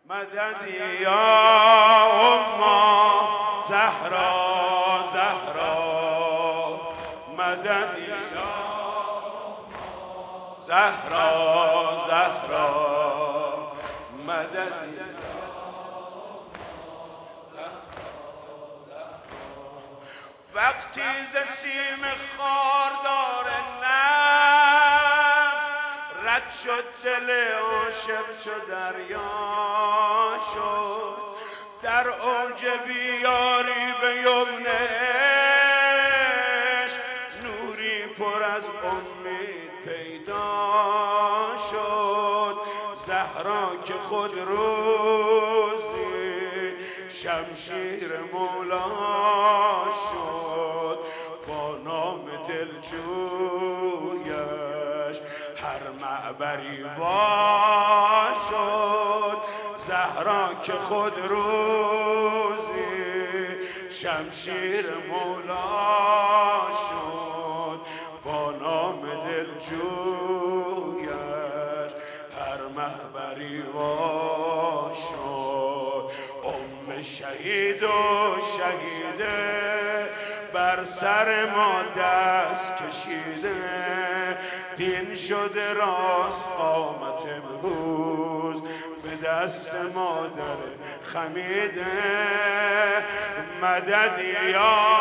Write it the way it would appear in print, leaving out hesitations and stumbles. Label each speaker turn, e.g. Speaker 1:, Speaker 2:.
Speaker 1: مددی یا اما زهرا زهرا، مددی یا زهرا زهرا، مددی وقتی ز سیم خاردار نفس رد شد دل عاشق چو دریا شد، در اوج بیاری به یمنش نوری پر از امید پیدا شد. زهرا که خود روزی شمشیر مولا شد، با نام دلجویش هر معبری وا شد. زهرا که خود روزی شمشیر مولا شد، با نام دلجویش هر معبری وا شد. شهید و شهیده بر سر ما دست کشیده، دین شده راست قامت امروز به دست مادر خمیده. مدد یا